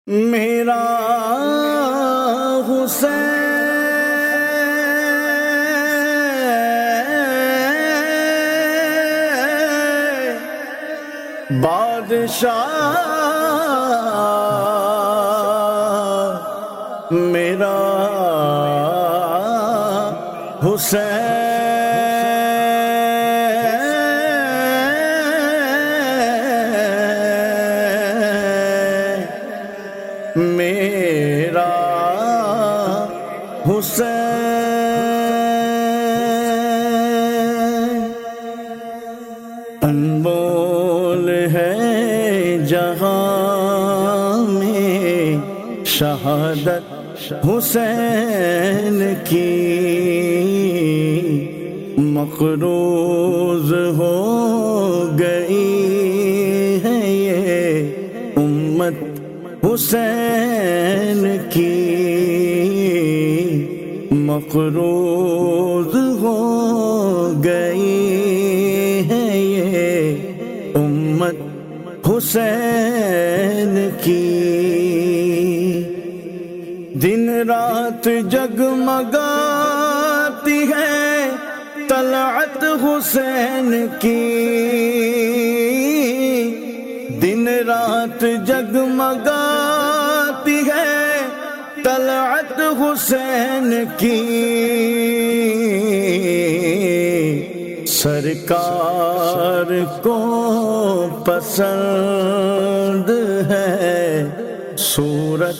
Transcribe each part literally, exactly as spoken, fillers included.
میرا حسین بادشاہ میرا حسین میرا حسین انمول ہے جہاں میں شہادت حسین کی، مقروض ہو گئی ہے یہ امت حسین کی، مقروض ہو گئی ہے یہ امت حسین کی۔ دن رات جگمگاتی ہے طلعت حسین کی، دن رات جگمگاتی ہے طلعت حسین کی، سرکار کو پسند ہے صورت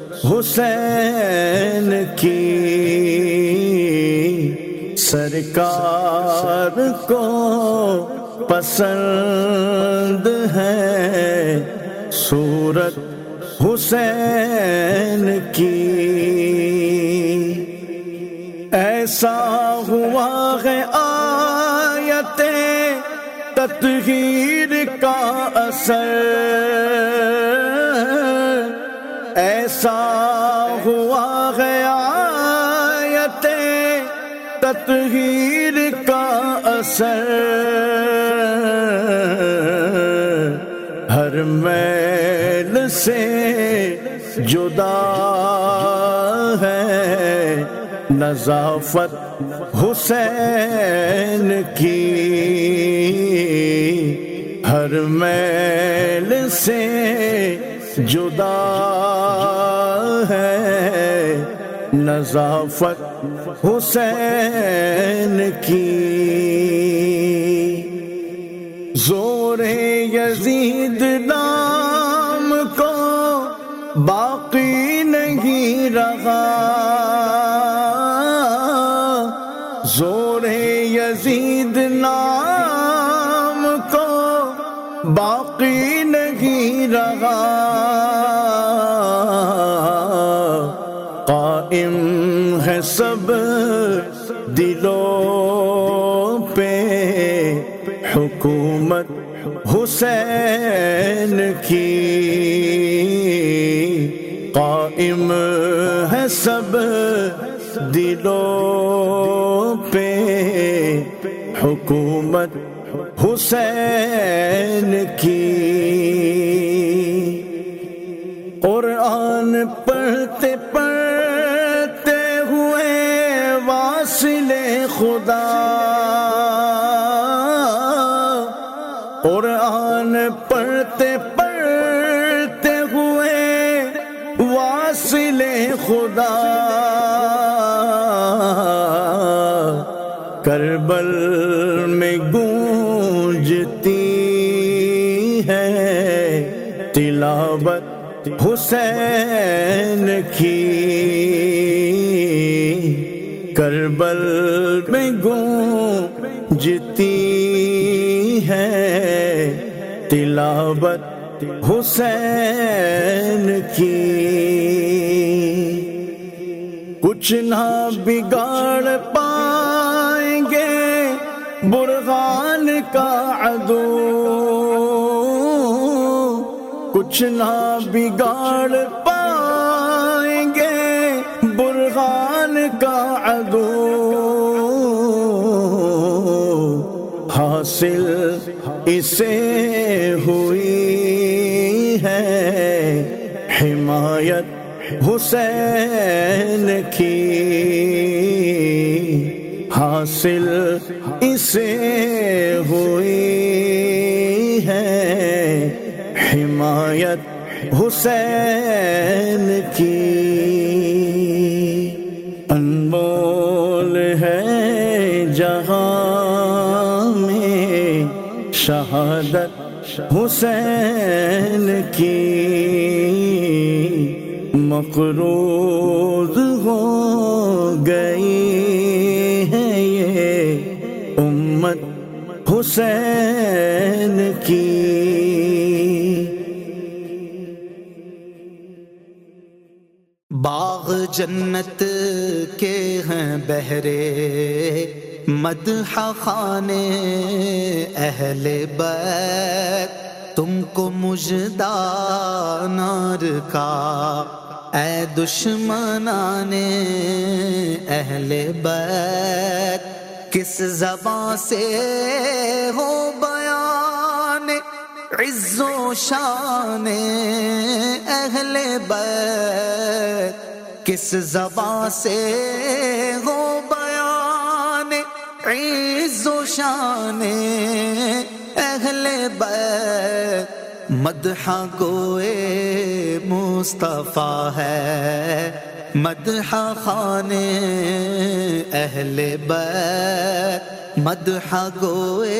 حسین کی، سرکار کو پسند ہے صورت حسین کی۔ ایسا ہوا ہے آیت تطہیر کا اثر، ایسا ہوا ہے آیت تطہیر کا اثر، ہر میل سے جدا ہے نظافت حسین کی، ہر میل سے جدا ہے نظافت حسین کی۔ زور یزید نام کو باقی نہیں رہا، زور یزید نام کو باقی نہیں رہا، قائم ہے سب دلوں پہ حکومت حسین کی، قائم ہے سب دلوں پہ حکومت حسین کی۔ قرآن پڑھتے پڑھتے ہوئے واصل خدا، قرآن پڑھتے پڑھتے ہوئے واصل خدا، کربل میں گونجتی ہے تلاوت حسین کی، کربل میں گونجتی ہے تلاوت حسین کی۔ کچھ نہ بگاڑ پائیں گے برہان کا عدو، کچھ نہ بگاڑ پائیں گے برہان کا عدو، حاصل اسے ہوئی ہے حمایت حمایت حسین کی حاصل اسے ہوئی ہے، حمایت حسین کی انمول ہے جہاں میں شہادت حسین کی، مقروض ہو گئی ہے یہ امت حسین کی۔ باغ جنت کے ہیں بہرے مدح خانے اہل بیت، تم کو مژدہ نار کا اے دشمنان اہل بیت، کس زبان سے ہو بیان عز و شان اہل بیت، کس زبان سے ہو بیان عز و شان اہل بیت، مدح گوئے مصطفیٰ ہے مدح خوان اہل بیت، مدح گوئے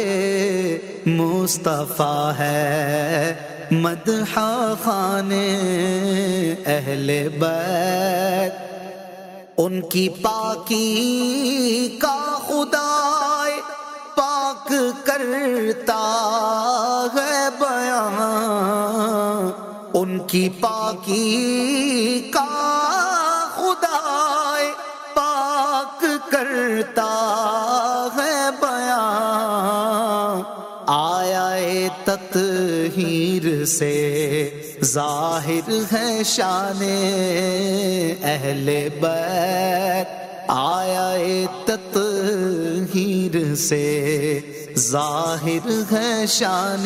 مصطفیٰ ہے مدح خوان اہل بیت، ان کی پاکی کا خدا پاک کرتا ہے بیان، ان کی پاکی کا خدا پاک کرتا ہے بیان، آیا تطہیر سے ظاہر ہے شان اہل بیت، آیا تطہیر سے ظاہر ہے شان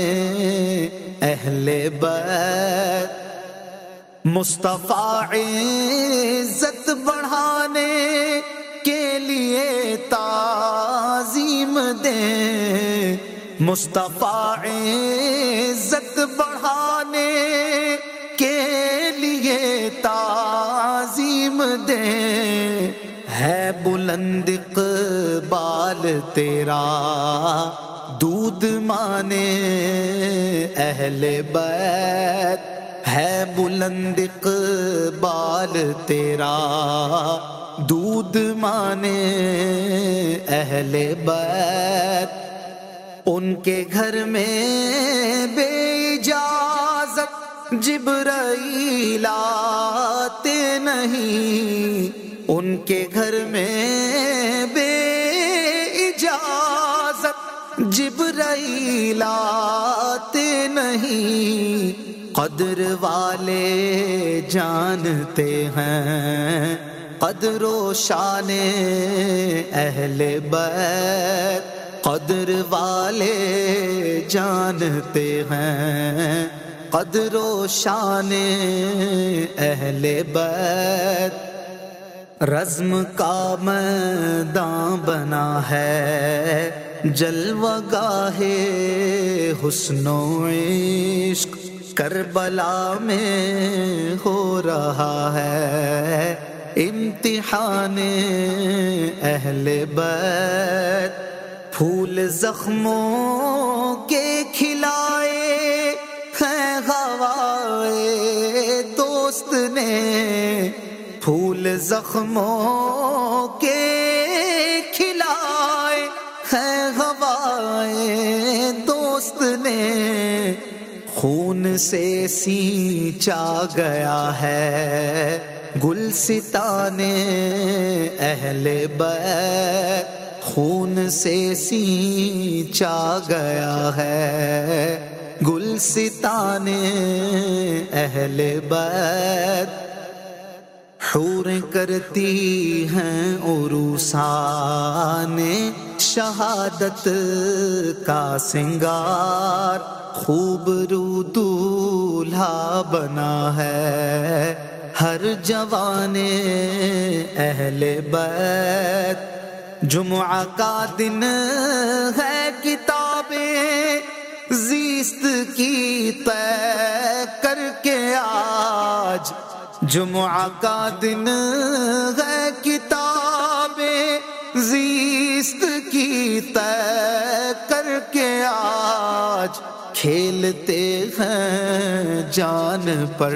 اہل بیت، مصطفیٰ عزت بڑھانے کے لیے تعظیم دیں، مصطفیٰ عزت بڑھانے کے لیے تعظیم دیں، ہے بلند اقبال تیرا دودھ مانے اہل بیت، ہے بلند اقبال تیرا دودھ مانے اہل بیت، ان کے گھر میں بے اجازت جبرائیل آتے نہیں، ان کے گھر میں بے اجازت جبرائیل آتے نہیں، قدر والے جانتے ہیں قدر و شان اہل بیت، قدر والے جانتے ہیں قدر و شان اہل بیت، رزم کا میدان بنا ہے جلوہ گاہ حسن و عشق، کربلا میں ہو رہا ہے امتحان اہل بیت، پھول زخموں کے کھلائے ہیں ہوائے دوست نے، پھول زخموں کے کھلائے ہیں ہوائے دوست نے، خون سے سینچا گیا ہے گلستان اہل بیت، خون سے سینچا گیا ہے گلستان اہل بیت، حور کرتی ہیں عروسان شہادت کا سنگار، خوب رو دولہا بنا ہے ہر جوان اہل بیت. جمعہ کا دن ہے کتابیں زیست کی طے کر کے آج. جمعہ کا دن ہے کتابیں زیست کی طے کر کے آج. کھیلتے ہیں جان پر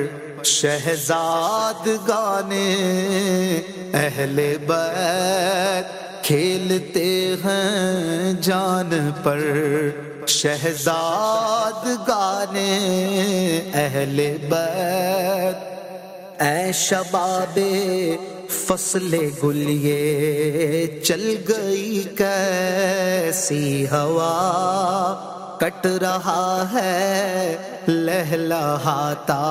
شہزاد گانے اہل بیت. کھیلتے ہیں جان پر شہزاد گانے اہل بیت. اے شباب فصل گل یہ چل گئی کیسی ہوا. کٹ رہا ہے لہلہاتا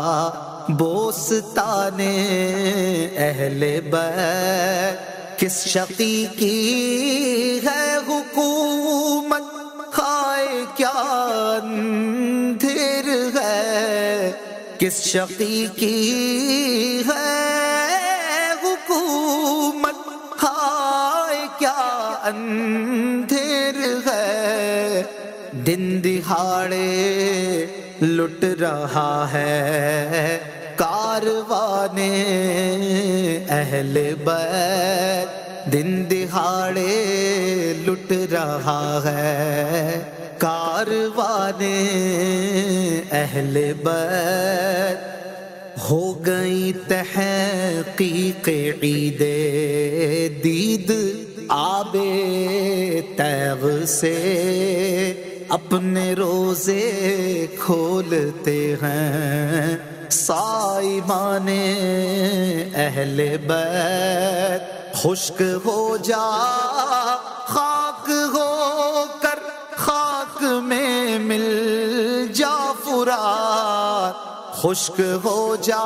بوستان اہل بیت. کس شقی کی ہے حکومت کھائے کیا اندھیر ہے. کس شقی کی ہے حکومت کھائے کیا اندھیر ہے. دن دہاڑے لٹ رہا ہے کاروان اہل بیت. دن دہاڑے لٹ رہا ہے کاروان اہل بیت. ہو گئی تحقیق عید دید آب تیغ سے. اپنے روزے کھولتے ہیں صائمان اہل بیت. خشک ہو جا خاک ہو کر خاک میں مل جا فرات. خشک ہو جا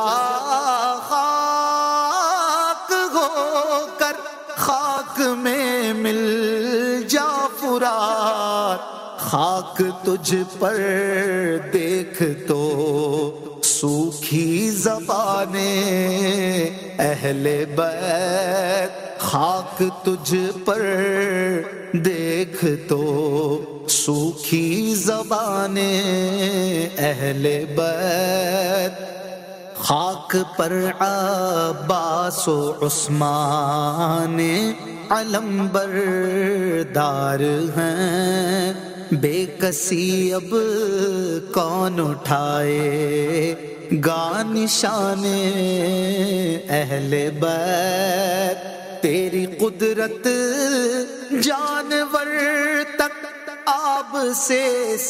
خاک ہو کر خاک میں مل جا فرات. خاک تجھ پر دیکھ تو سوکھی زبان اہل بیت. خاک تجھ پر دیکھ تو سوکھی زبان اہل بیت. خاک پر عباس و عثمان علم بردار ہیں. بے کسی اب کون اٹھائے گا نشان اہل بیت. تیری قدرت جانور تک آب سے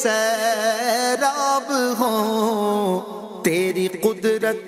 سیراب ہوں. تیری قدرت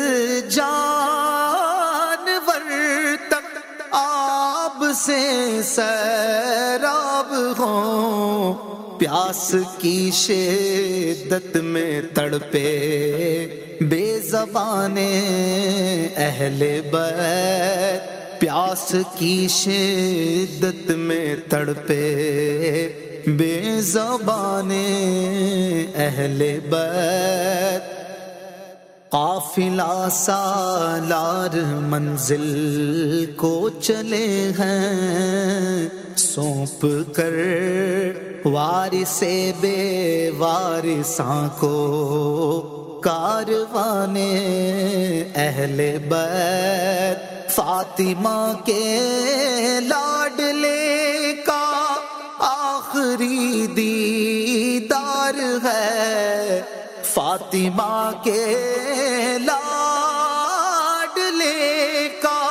جانور تک آب سے سیراب ہوں. پیاس کی شدت میں تڑپے بے زبان اہل بیت. پیاس کی شدت میں تڑپے بے زبان اہل بیت. قافلہ سالار منزل کو چلے ہیں سونپ کر وارث بے وارثاں کو کاروان اہل بیت. فاطمہ کے لاڈلے کا آخری دیدار ہے. فاطمہ کے لاڈلے کا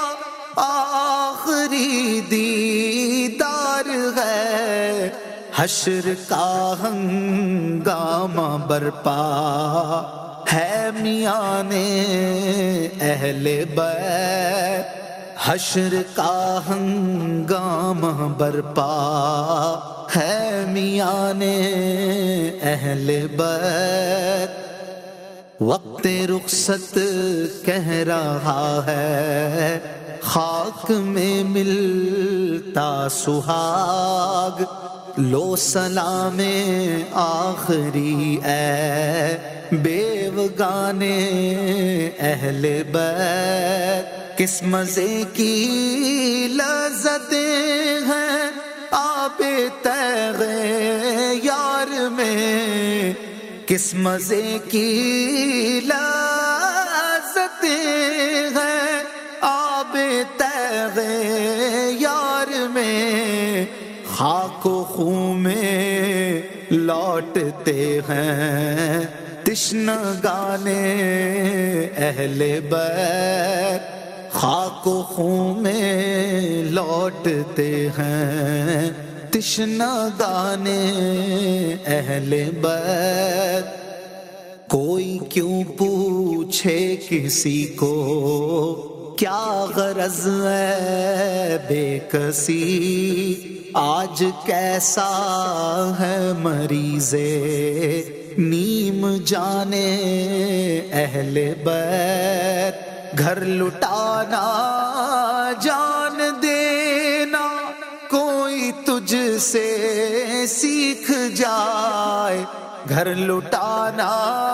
آخری دیدار ہے. حشر کا ہنگامہ برپا ہے میان اہل بیت. حشر کا ہنگامہ برپا ہے میان اہل بیت. وقت رخصت کہہ رہا ہے خاک میں ملتا سہاگ. لو سلام آخری اے بیوگانے اہل بیت، کس مزے کی لذتیں ہیں آب تیغ یار میں، کس مزے کی لذتیں ہیں آب تیغ یار میں، خاک و خون میں لوٹتے ہیں تشنگانے اہل بیت، خاک و خون میں لوٹتے ہیں تشنگانے اہل بیت۔ کوئی کیوں پوچھے کسی کو کیا غرض ہے بے کسی، آج کیسا ہے مریض نیم جانے اہل بیت، گھر لٹانا جان دینا کوئی تجھ سے سیکھ جائے، گھر لٹانا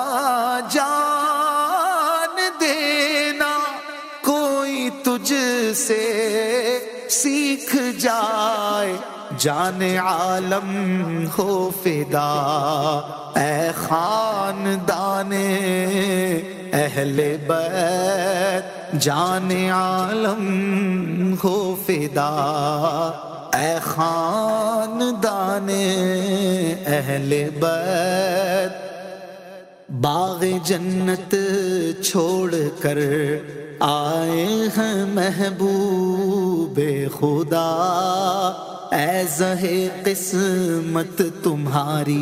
جان دینا کوئی تجھ سے سیکھ جائے، جان عالم ہو فدا اے خاندان اہل بیت، جان عالم ہو فدا اے خاندان اہل بیت۔ باغ جنت چھوڑ کر آئے ہیں محبوب خدا، اے زہے قسمت تمہاری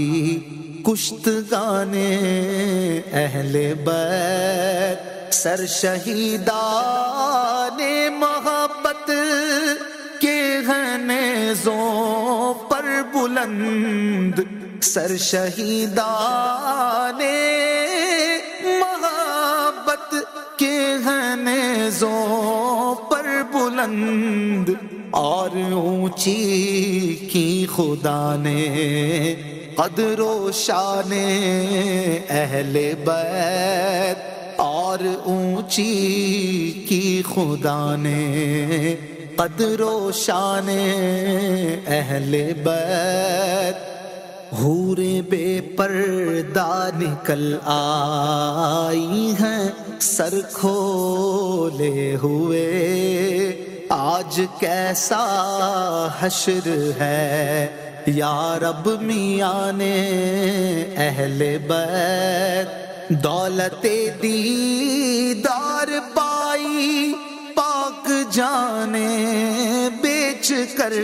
کشتگانے اہل بیت، سر شہیدان محبت کے ہیں نیزوں پر بلند، سر شہیدان محبت کے ہیں نیزوں پر بلند، اور اونچی کی خدا نے قدر و شان اہل بیت، اور اونچی کی خدا نے قدر و شان اہل بیت۔ حور بے پردہ نکل آئی ہیں سر کھولے ہوئے، آج کیسا حشر ہے یا رب میاں نے اہل بیت، دولت دیدار پائی پاک جانے بیچ کر،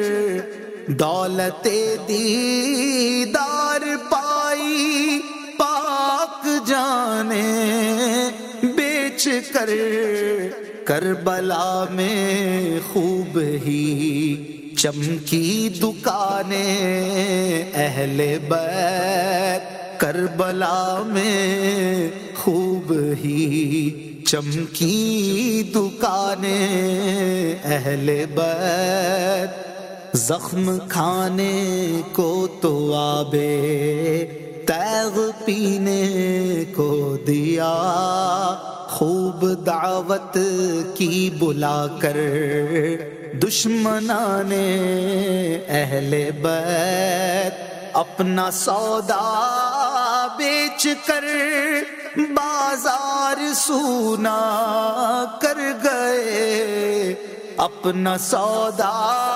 دولت دیدار پائی پاک جانے بیچ کر، کربلا میں خوب ہی چمکی دکانیں اہل بیت، کربلا میں خوب ہی چمکی دکانیں اہل بیت، زخم کھانے کو تو آبے تیغ پینے کو دیا، خوب دعوت کی بلا کر دشمنان اہل بیت، اپنا سودا بیچ کر بازار سونا کر گئے، اپنا سودا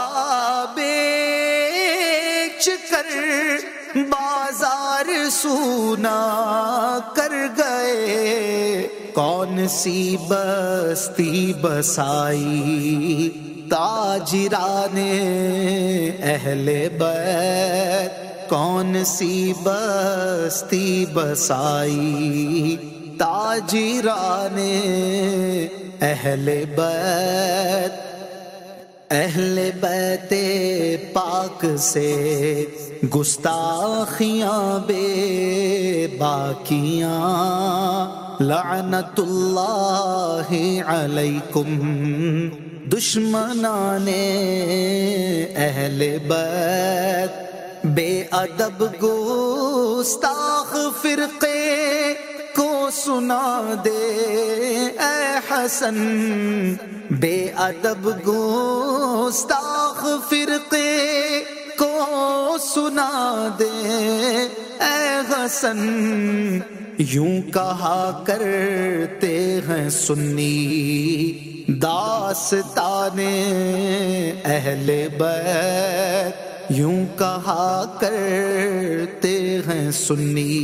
بیچ کر بازار سونا کر گئے، کون سی بستی بسائی تاجران اہل بیت، کون سی بستی بسائی تاجران اہل بیت۔ اہل بیت پاک سے گستاخیاں بے باکیاں، لعنت اللہ علیکم دشمنان اہل بیت بے ادب گستاخ فرقے کو سنا دے اے حسن، بے ادب گستاخ فرقے کو سنا دے اے حسن۔ یوں کہا کرتے ہیں سنی داستان اہل بیت، یوں کہا کرتے ہیں سنی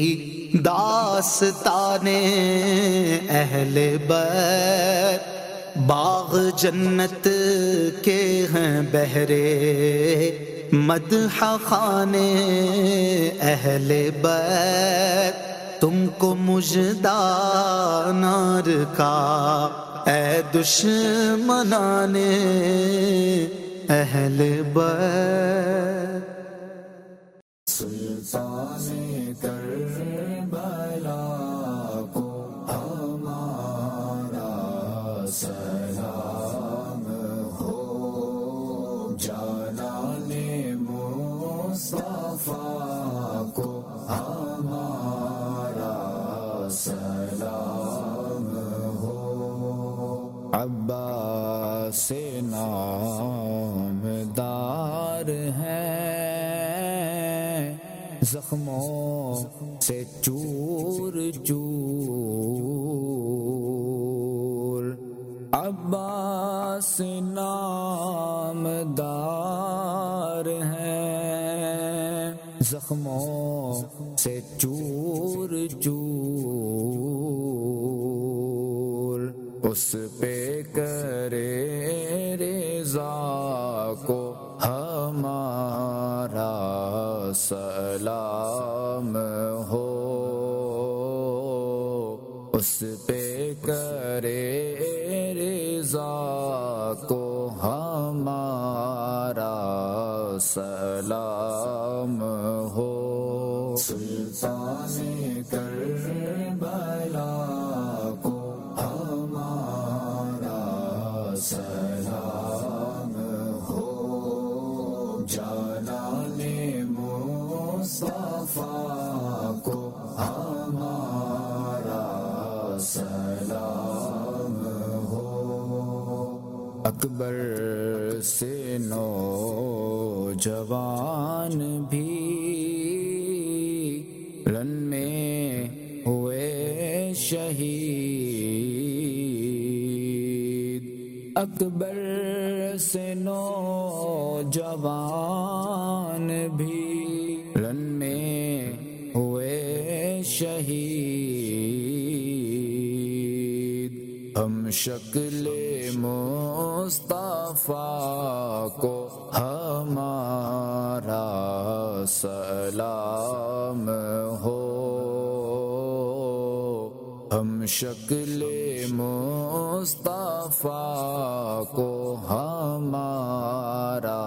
داستان اہل بیت، باغ جنت کے ہیں بہرے مدح خانے اہل بیت، تم کو مژدہ نار کا اے دشمنان اہل بیت۔ سلطان کربلا کو ہمارا سلام ہو، جانان مصطفیٰ کو ہمارا سلام ہو۔ عباس نامدار ہیں زخموں سے چور چور، عباس نامدار ہیں زخموں سے چور چور، اس پہ کرے رضا کو ہمارا سلام ہو، اس پہ کرے رضا کو ہمارا سلام ہو۔ سلطان کربلا کو ہمارا سلام ہو، جانان مصطفیٰ کو ہمارا سلام ہو۔ اکبر سے نوجوان بھی رن میں ہوئے شہید، اکبر سے نوجوان بھی رن میں ہوئے شہید، ہم شکل مصطفیٰ کو ہمارا سلام ہو، ہم شکل مصطفیٰ کو ہمارا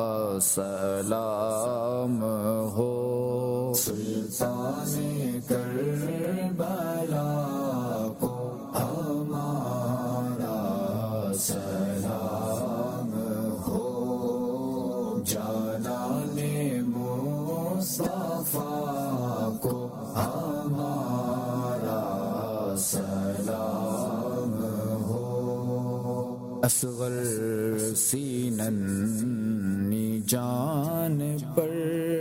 سلام ہو۔ سلطان کربلا کو ہمارا سلام ہو، جانان مصطفیٰ کو ہمارا سلام ہو۔ اصغر سینن جان پر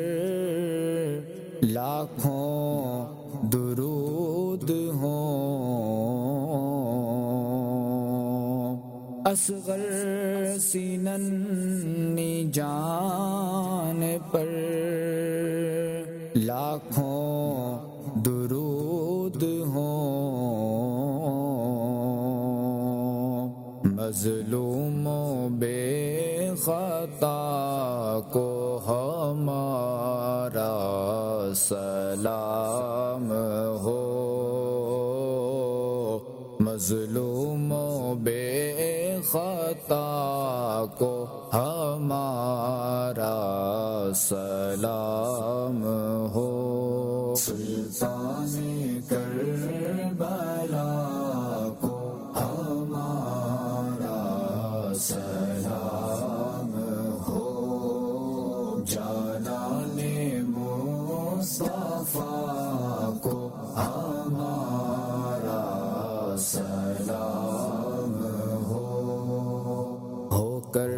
لاکھوں درود ہوں، اصغر سینن جان پر لاکھوں درود ہوں، مظلوموں بے خطا کو ہمارا سلام ہو، مظلوموں بے خطا کو ہمارا سلام ہو۔ سلطان کربلا کو ہمارا کر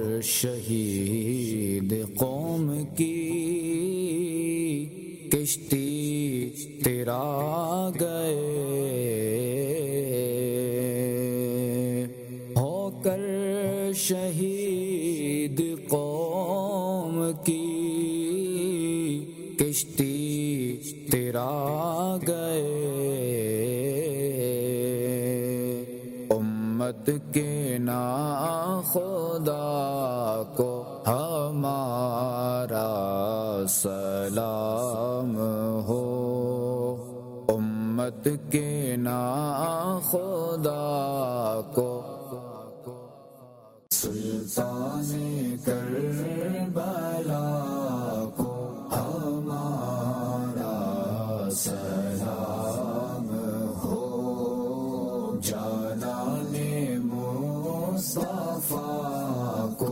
شہید قوم کی کشتی تیرا گئے، ہو کر شہید قوم کی کشتی تیرا گئے، امت کے ناخدا کو ہمارا سلام ہو، امت کے ناخدا کو سلطان کربلا کو ہمارا سلام ہو، جانان مصطفیٰ کو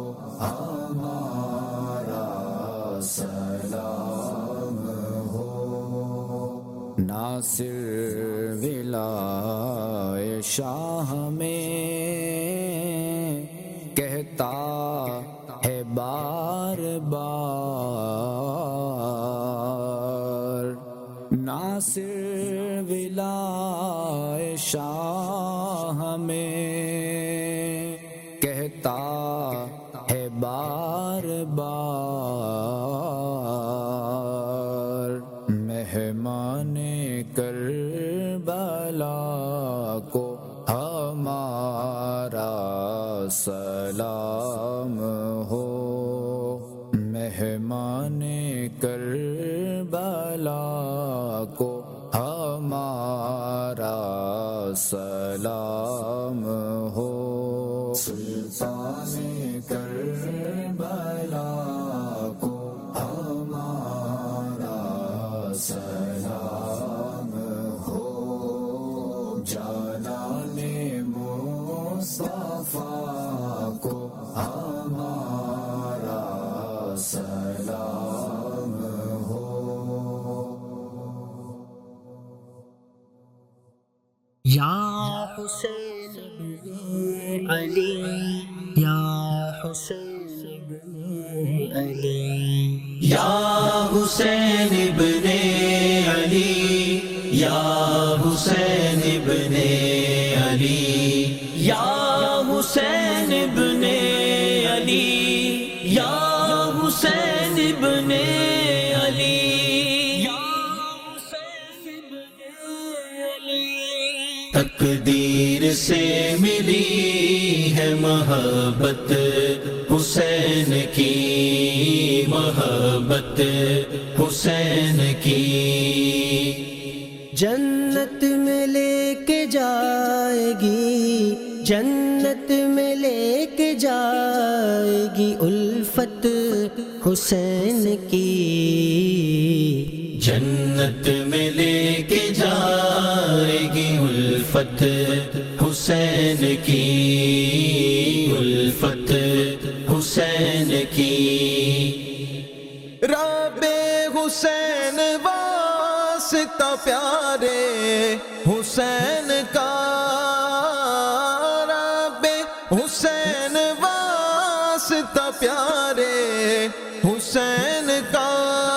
ہمارا سلام ہو، ناصر ولائے شاہ میں کہتا ہے بار بار، ناصر ولائے شاہ میں کہتا ہے بار بار، مہمان کربلا کو ہمارا سلام ہو، مہمان کربلا کو ہمارا سلام ہو، سلطان کربلا کو ہمارا سلام ہو، جانان مصطفیٰ کو ہمارا سلام ہو۔ یا حسین علی، یا حسین علی، یا حسین ابن علی، یا حسین ابن علی، یا حسین ابن علی، یا حسین ابن علی، یا حسین ابن علی، تقدیر سے ملی ہے محبت حسین کی، محبت حسین کی، جنت میں لے کے جائے گی، جنت میں لے کے جائے گی الفت حسین کی، جنت میں لے کے جائے گی الفت حسین کی، الفت حسین کی، رب حسین واسطہ پیارے حسین کا، رب حسین واسطہ پیارے حسین کا،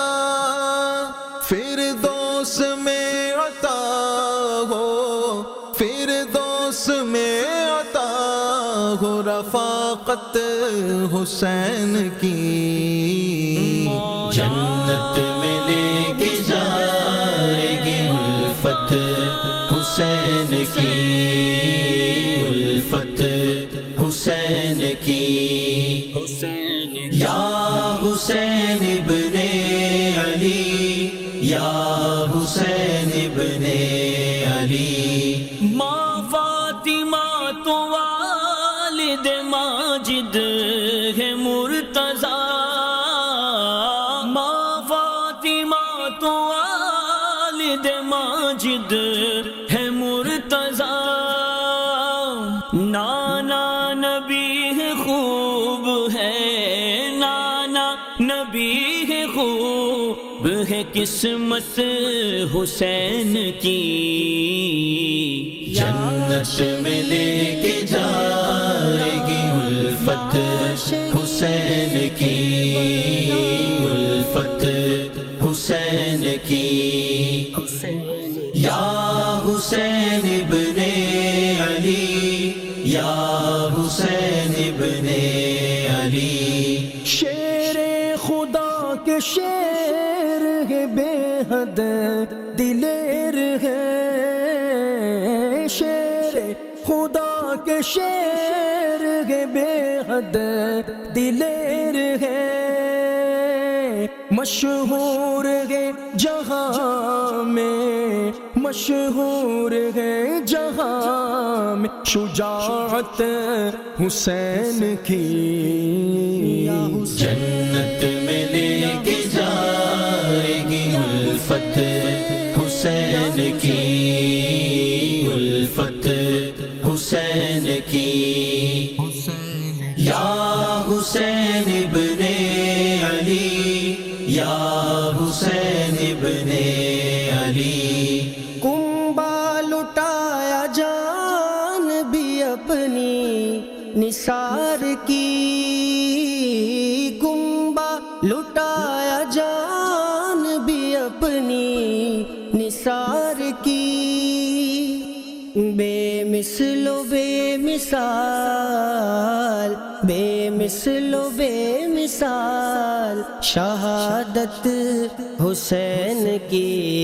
فردوس میں عطا ہو، فردوس میں عطا ہو رفاقت حسین کی، جنت میں لے کے جائے گی الفت حسین کی، الفت حسین کی، یا حسین ابن علی، یا حسین ابن علی، ماں فاطمہ تو والد ماجد ہے مرتضیٰ، ماں فاطمہ تو والد ماجد ہے مرتضیٰ، نانا نبی ہے خوب ہے، نانا نبی ہے خوب ہے قسمت حسین کی، جنت میں لے کے جائے گی الفت حسین کی الفت حسین کی یا حسین ابن علی یا حسین ابن علی شیر خدا کے شیر ہے بے حد دلیر ہے شیر خدا کے شیر ہے بے حد دلیر ہے مشہور ہے جہاں میں مشہور ہے جہاں میں شجاعت حسین کی جنت میں لے کے جائے گی الفت حسین کی الفت حسین کی یا حسین ابن علی یا حسین ابن علی کنبا لٹایا جان بھی اپنی نثار کی کنبا لٹایا جان بھی اپنی نثار کی بے مثل و بے مثال بے مثل و بے مثال شہادت حسین کی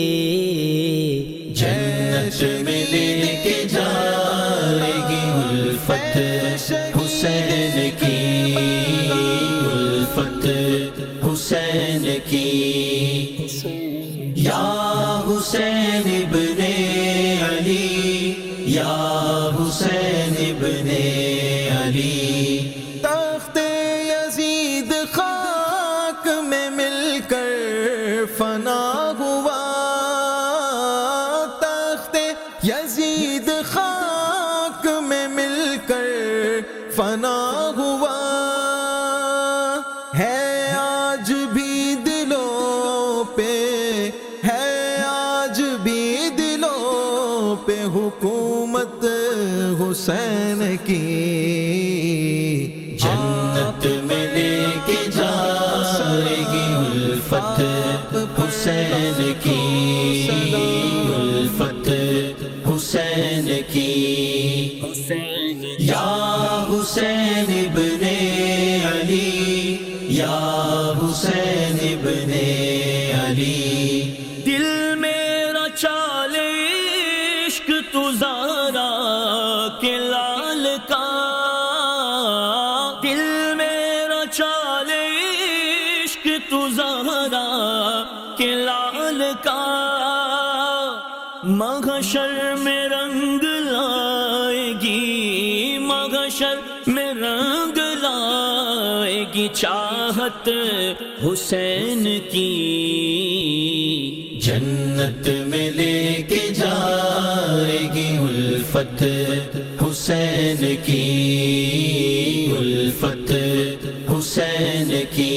جنت میں لے کے جائے گی الفت حسین کی الفت حسین کی یا حسین ابن علی یا حسین ابن علی تخت یزید خاک میں مل کر فنا ہوا تخت یزید خاک میں مل کر فنا ہوا ہے آج بھی دلوں پہ ہے آج بھی دلوں پہ حکومت حسین کی جنت میں لے کے جائے گی الفت حسین کی الفت حسین کی یا حسین ابن علی یا حسین ابن علی دل میرا چال عشق تو زہرا کے لال کا دل میرا چال عشق تو زہرا کے لال کا محشر میں رنگ لائے گی محشر میں رنگ لائے گی چاہت حسین کی جنت میں لے کے جائے گی الفت حسین کی الفت حسین کی